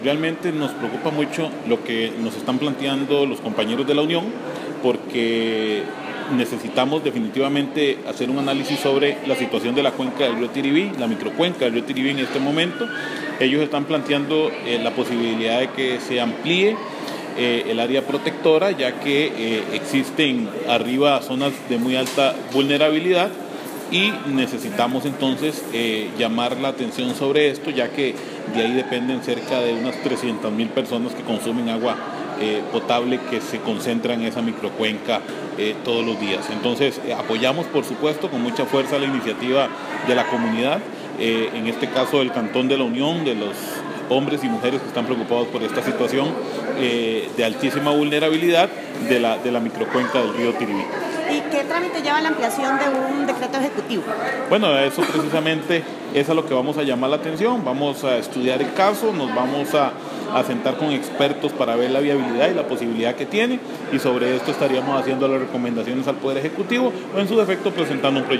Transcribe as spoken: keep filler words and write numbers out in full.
Realmente nos preocupa mucho lo que nos están planteando los compañeros de la Unión, porque necesitamos definitivamente hacer un análisis sobre la situación de la cuenca del río Tiribí, la microcuenca del río Tiribí en este momento. Ellos están planteando eh, la posibilidad de que se amplíe eh, el área protectora, ya que eh, existen arriba zonas de muy alta vulnerabilidad, y necesitamos entonces eh, llamar la atención sobre esto, ya que de ahí dependen cerca de unas trescientas mil personas que consumen agua eh, potable que se concentra en esa microcuenca eh, todos los días. Entonces eh, apoyamos por supuesto con mucha fuerza la iniciativa de la comunidad, eh, en este caso del Cantón de la Unión, de los hombres y mujeres que están preocupados por esta situación eh, de altísima vulnerabilidad de la, de la microcuenca del río Tiribí. ¿Y qué trámite lleva la ampliación de un decreto ejecutivo? Bueno, eso precisamente es a lo que vamos a llamar la atención. Vamos a estudiar el caso, nos vamos a, a sentar con expertos para ver la viabilidad y la posibilidad que tiene, y sobre esto estaríamos haciendo las recomendaciones al Poder Ejecutivo o en su defecto presentando un proyecto.